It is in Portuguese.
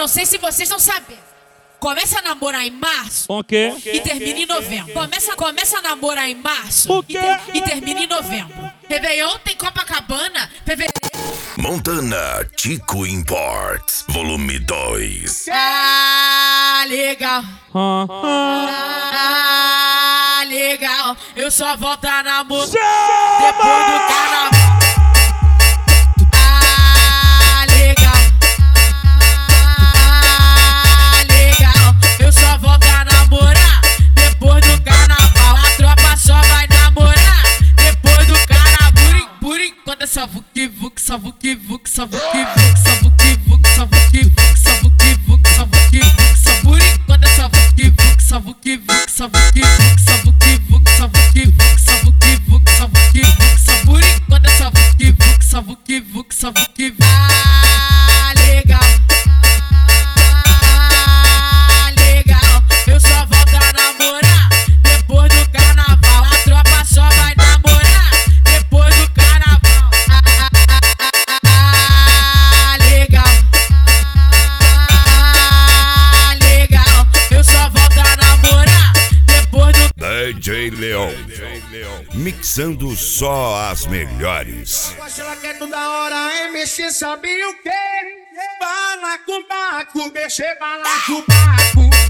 não sei se vocês não sabem. Começa a namorar em março Ok. e termina em novembro. Começa a namorar em março O quê? e termina em novembro. Réveillon tem Copacabana, fevereiro. Montana Tico Imports, volume 2. Ah, legal. Ah, legal. Eu só volto a namorar depois do carnaval. Ah, legal. Ah, legal. Eu só volto a namorar depois do carnaval. A tropa só vai namorar depois do carnaval. Por enquanto é só vuki-vuki, só vuki-vuki, só vuki-vuki, só vuki-vuki, só vuki-vuki, só vuki-vuki, só vuki-vuki, só por enquanto é só vuki-vuki, só vuki-vuki, só vuki-vuki, só vuki-vuki, só vuki-vuki, só vuki-vuki, só vuki-vuki, só por enquanto é só vuki-vuki, só vuki-vuki, só vuki-vuki. Ah, legal. Ah, legal. Eu só volto a namorar depois do carnaval. A tropa só vai namorar depois do carnaval. Ah, legal. Ah, legal. Eu só volto a namorar depois do DJ Leon, mixando só as melhores. Ela quer toda hora mexer, sabe o quê? Balaco, mexer, balaco.